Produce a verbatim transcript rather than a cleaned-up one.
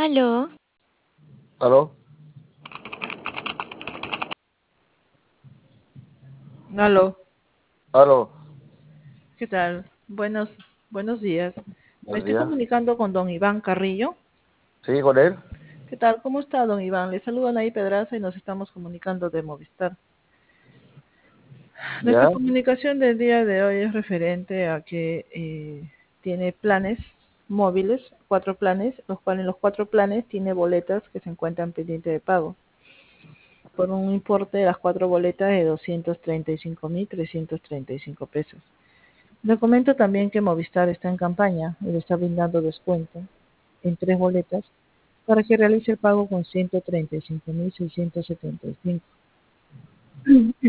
Aló, ¿Aló? Aló, ¿Aló? ¿qué tal? Buenos, buenos días. Me Buenos estoy días. comunicando con don Iván Carrillo. ¿Sí, con él? ¿Qué tal? ¿Cómo está, don Iván? Le saludan ahí Pedraza y nos estamos comunicando de Movistar. Nuestra ¿Ya? comunicación del día de hoy es referente a que eh, tiene planes móviles, cuatro planes, los cuales en los cuatro planes tiene boletas que se encuentran pendientes de pago, por un importe de las cuatro boletas de doscientos treinta y cinco mil trescientos treinta y cinco pesos. Le comento también que Movistar está en campaña y le está brindando descuento en tres boletas para que realice el pago con ciento treinta y cinco mil seiscientos setenta y cinco.